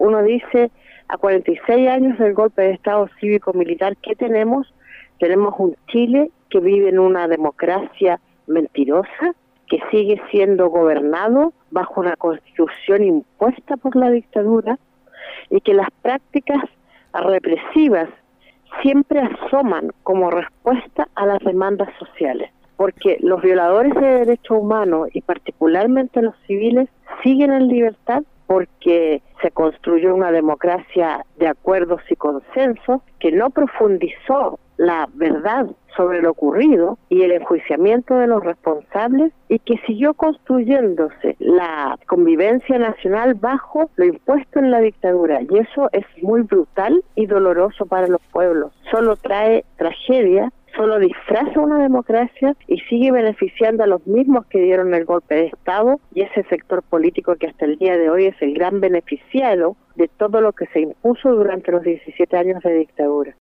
uno dice, a 46 años del golpe de Estado cívico-militar, ¿qué tenemos? Tenemos un Chile que vive en una democracia mentirosa, que sigue siendo gobernado bajo una constitución impuesta por la dictadura y que las prácticas represivas siempre asoman como respuesta a las demandas sociales, porque los violadores de derechos humanos y particularmente los civiles siguen en libertad porque se construyó una democracia de acuerdos y consensos que no profundizó la verdad sobre lo ocurrido y el enjuiciamiento de los responsables, y que siguió construyéndose la convivencia nacional bajo lo impuesto en la dictadura, y eso es muy brutal y doloroso para los pueblos. Solo trae tragedia, solo disfraza una democracia y sigue beneficiando a los mismos que dieron el golpe de Estado y ese sector político que hasta el día de hoy es el gran beneficiado de todo lo que se impuso durante los 17 años de dictadura.